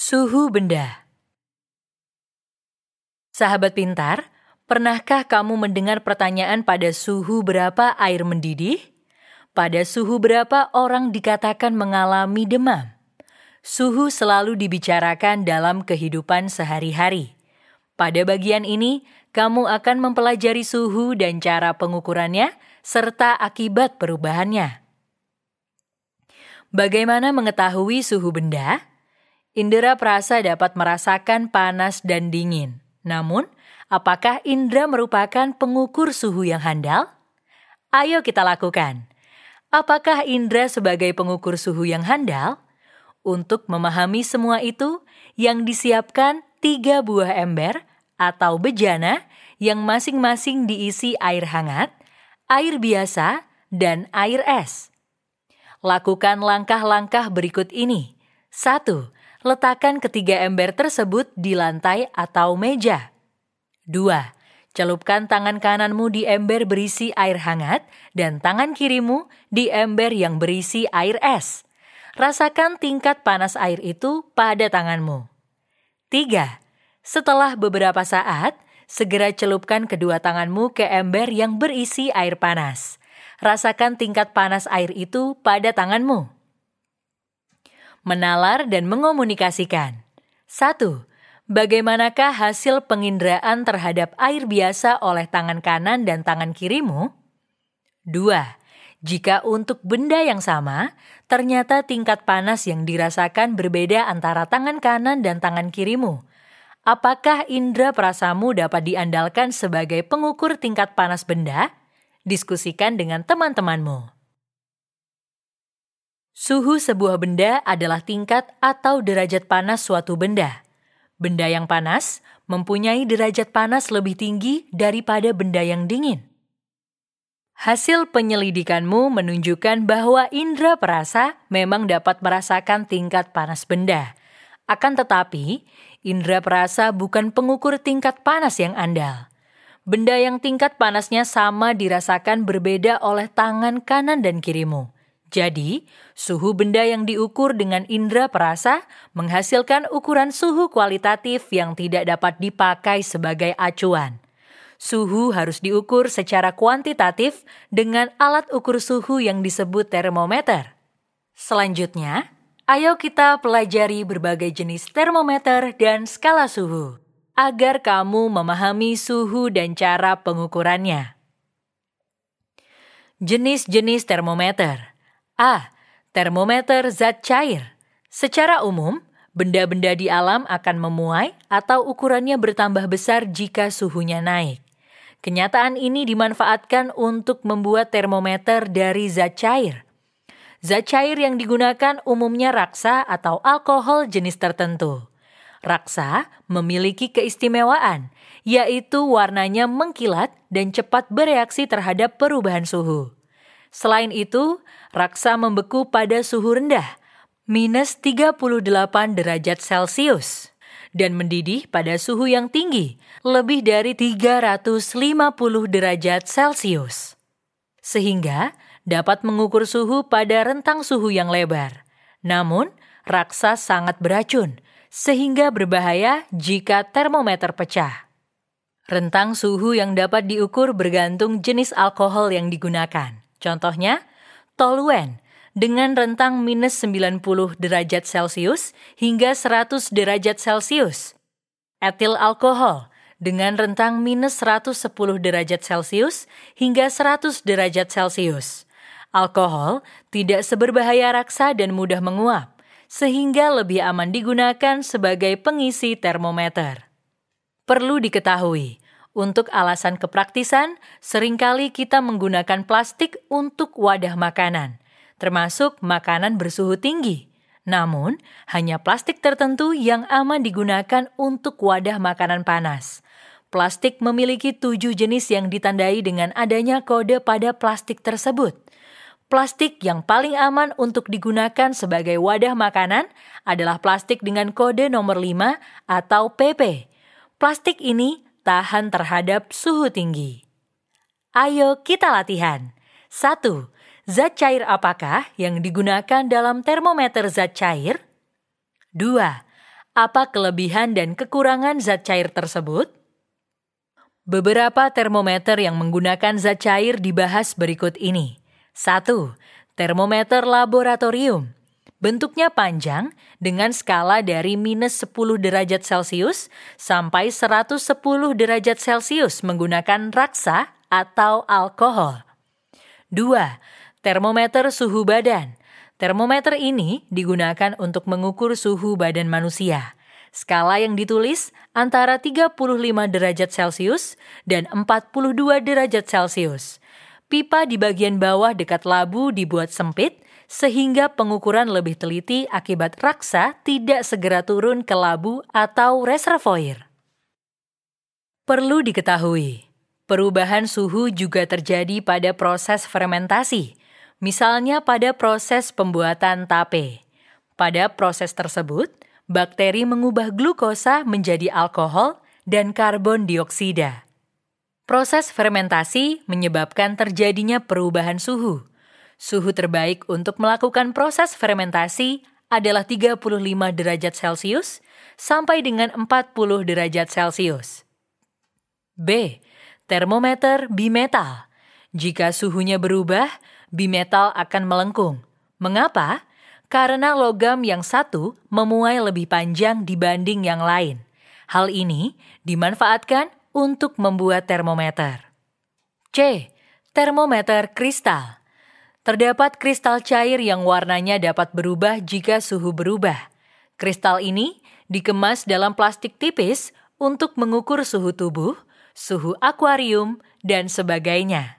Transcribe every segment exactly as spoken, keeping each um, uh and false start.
Suhu benda. Sahabat pintar, pernahkah kamu mendengar pertanyaan pada suhu berapa air mendidih? Pada suhu berapa orang dikatakan mengalami demam? Suhu selalu dibicarakan dalam kehidupan sehari-hari. Pada bagian ini, kamu akan mempelajari suhu dan cara pengukurannya, serta akibat perubahannya. Bagaimana mengetahui suhu benda? Indera perasa dapat merasakan panas dan dingin. Namun, apakah indera merupakan pengukur suhu yang handal? Ayo kita lakukan. Apakah indera sebagai pengukur suhu yang handal? Untuk memahami semua itu, yang disiapkan tiga buah ember atau bejana yang masing-masing diisi air hangat, air biasa, dan air es. Lakukan langkah-langkah berikut ini. Satu. Letakkan ketiga ember tersebut di lantai atau meja. Dua. Celupkan tangan kananmu di ember berisi air hangat dan tangan kirimu di ember yang berisi air es. Rasakan tingkat panas air itu pada tanganmu. Tiga. Setelah beberapa saat, segera celupkan kedua tanganmu ke ember yang berisi air panas. Rasakan tingkat panas air itu pada tanganmu. Menalar dan mengomunikasikan. Satu. Bagaimanakah hasil penginderaan terhadap air biasa oleh tangan kanan dan tangan kirimu? Dua. Jika untuk benda yang sama, ternyata tingkat panas yang dirasakan berbeda antara tangan kanan dan tangan kirimu. Apakah indera perasamu dapat diandalkan sebagai pengukur tingkat panas benda? Diskusikan dengan teman-temanmu. Suhu sebuah benda adalah tingkat atau derajat panas suatu benda. Benda yang panas mempunyai derajat panas lebih tinggi daripada benda yang dingin. Hasil penyelidikanmu menunjukkan bahwa indera perasa memang dapat merasakan tingkat panas benda. Akan tetapi, indera perasa bukan pengukur tingkat panas yang andal. Benda yang tingkat panasnya sama dirasakan berbeda oleh tangan kanan dan kirimu. Jadi, suhu benda yang diukur dengan indera perasa menghasilkan ukuran suhu kualitatif yang tidak dapat dipakai sebagai acuan. Suhu harus diukur secara kuantitatif dengan alat ukur suhu yang disebut termometer. Selanjutnya, ayo kita pelajari berbagai jenis termometer dan skala suhu, agar kamu memahami suhu dan cara pengukurannya. Jenis-jenis termometer. A. Termometer zat cair. Secara umum, benda-benda di alam akan memuai atau ukurannya bertambah besar jika suhunya naik. Kenyataan ini dimanfaatkan untuk membuat termometer dari zat cair. Zat cair yang digunakan umumnya raksa atau alkohol jenis tertentu. Raksa memiliki keistimewaan, yaitu warnanya mengkilat dan cepat bereaksi terhadap perubahan suhu. Selain itu, raksa membeku pada suhu rendah, minus tiga puluh delapan derajat Celcius, dan mendidih pada suhu yang tinggi, lebih dari tiga ratus lima puluh derajat Celcius. Sehingga dapat mengukur suhu pada rentang suhu yang lebar. Namun, raksa sangat beracun, sehingga berbahaya jika termometer pecah. Rentang suhu yang dapat diukur bergantung jenis alkohol yang digunakan. Contohnya, toluen dengan rentang minus sembilan puluh derajat Celcius hingga seratus derajat Celcius. Etil alkohol dengan rentang minus seratus sepuluh derajat Celcius hingga seratus derajat Celcius. Alkohol tidak seberbahaya raksa dan mudah menguap, sehingga lebih aman digunakan sebagai pengisi termometer. Perlu diketahui, untuk alasan kepraktisan, seringkali kita menggunakan plastik untuk wadah makanan, termasuk makanan bersuhu tinggi. Namun, hanya plastik tertentu yang aman digunakan untuk wadah makanan panas. Plastik memiliki tujuh jenis yang ditandai dengan adanya kode pada plastik tersebut. Plastik yang paling aman untuk digunakan sebagai wadah makanan adalah plastik dengan kode nomor lima atau P P. Plastik ini tahan terhadap suhu tinggi. Ayo kita latihan. Satu. Zat cair apakah yang digunakan dalam termometer zat cair? Dua. Apa kelebihan dan kekurangan zat cair tersebut? Beberapa termometer yang menggunakan zat cair dibahas berikut ini. satu. Termometer laboratorium. Bentuknya panjang dengan skala dari minus sepuluh derajat Celcius sampai seratus sepuluh derajat Celcius menggunakan raksa atau alkohol. dua. Termometer suhu badan. Termometer ini digunakan untuk mengukur suhu badan manusia. Skala yang ditulis antara tiga puluh lima derajat Celcius dan empat puluh dua derajat Celcius. Pipa di bagian bawah dekat labu dibuat sempit sehingga pengukuran lebih teliti akibat raksa tidak segera turun ke labu atau reservoir. Perlu diketahui, perubahan suhu juga terjadi pada proses fermentasi, misalnya pada proses pembuatan tape. Pada proses tersebut, bakteri mengubah glukosa menjadi alkohol dan karbon dioksida. Proses fermentasi menyebabkan terjadinya perubahan suhu. Suhu terbaik untuk melakukan proses fermentasi adalah tiga puluh lima derajat Celcius sampai dengan empat puluh derajat Celcius. B. Termometer bimetal. Jika suhunya berubah, bimetal akan melengkung. Mengapa? Karena logam yang satu memuai lebih panjang dibanding yang lain. Hal ini dimanfaatkan untuk membuat termometer. C. Termometer kristal. Terdapat kristal cair yang warnanya dapat berubah jika suhu berubah. Kristal ini dikemas dalam plastik tipis untuk mengukur suhu tubuh, suhu akuarium, dan sebagainya.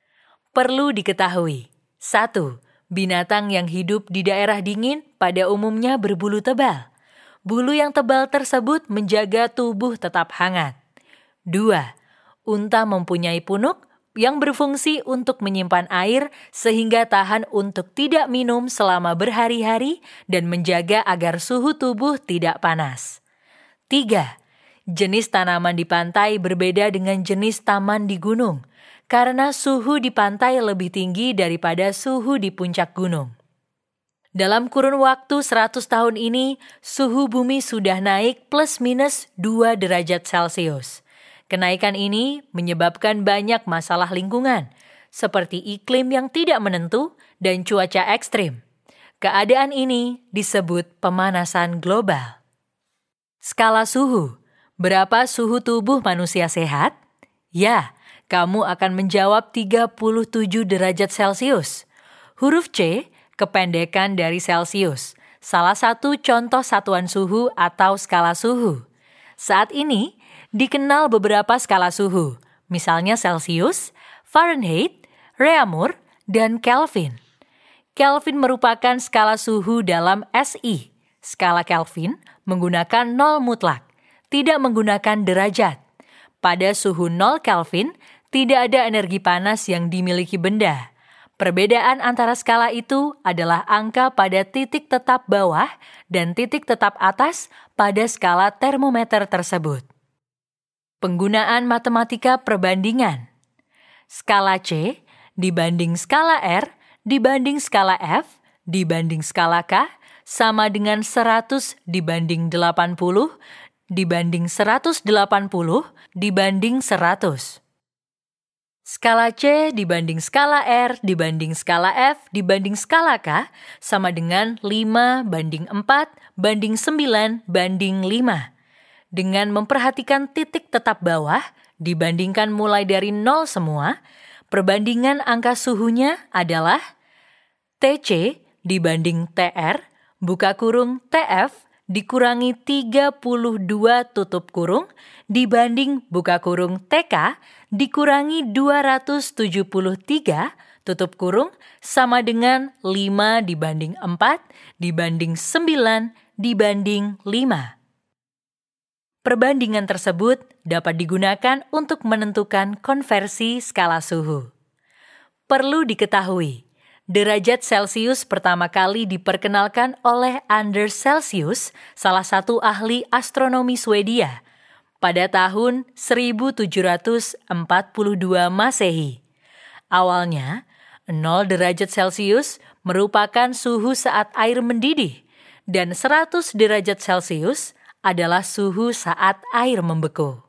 Perlu diketahui, satu. Binatang yang hidup di daerah dingin pada umumnya berbulu tebal. Bulu yang tebal tersebut menjaga tubuh tetap hangat. Dua. Unta mempunyai punuk yang berfungsi untuk menyimpan air sehingga tahan untuk tidak minum selama berhari-hari dan menjaga agar suhu tubuh tidak panas. Tiga. Jenis tanaman di pantai berbeda dengan jenis taman di gunung, karena suhu di pantai lebih tinggi daripada suhu di puncak gunung. Dalam kurun waktu seratus tahun ini, suhu bumi sudah naik plus minus dua derajat Celcius. Kenaikan ini menyebabkan banyak masalah lingkungan, seperti iklim yang tidak menentu dan cuaca ekstrim. Keadaan ini disebut pemanasan global. Skala suhu. Berapa suhu tubuh manusia sehat? Ya, kamu akan menjawab tiga puluh tujuh derajat Celcius. Huruf C, kependekan dari Celsius, salah satu contoh satuan suhu atau skala suhu. Saat ini, dikenal beberapa skala suhu, misalnya Celsius, Fahrenheit, Reaumur, dan Kelvin. Kelvin merupakan skala suhu dalam S I. Skala Kelvin menggunakan nol mutlak, tidak menggunakan derajat. Pada suhu nol Kelvin, tidak ada energi panas yang dimiliki benda. Perbedaan antara skala itu adalah angka pada titik tetap bawah dan titik tetap atas pada skala termometer tersebut. Penggunaan matematika perbandingan. Skala C dibanding skala R dibanding skala F dibanding skala K sama dengan seratus dibanding delapan puluh dibanding seratus delapan puluh dibanding seratus. Skala C dibanding skala R dibanding skala F dibanding skala K sama dengan lima banding empat banding sembilan banding lima. Dengan memperhatikan titik tetap bawah dibandingkan mulai dari nol semua, perbandingan angka suhunya adalah T C dibanding T R, buka kurung T F dikurangi tiga puluh dua tutup kurung dibanding buka kurung T K dikurangi dua ratus tujuh puluh tiga tutup kurung sama dengan lima dibanding empat dibanding sembilan dibanding lima. Perbandingan tersebut dapat digunakan untuk menentukan konversi skala suhu. Perlu diketahui, derajat Celcius pertama kali diperkenalkan oleh Anders Celsius, salah satu ahli astronomi Swedia, pada tahun seribu tujuh ratus empat puluh dua Masehi. Awalnya, nol derajat Celcius merupakan suhu saat air mendidih, dan seratus derajat Celcius adalah suhu saat air membeku.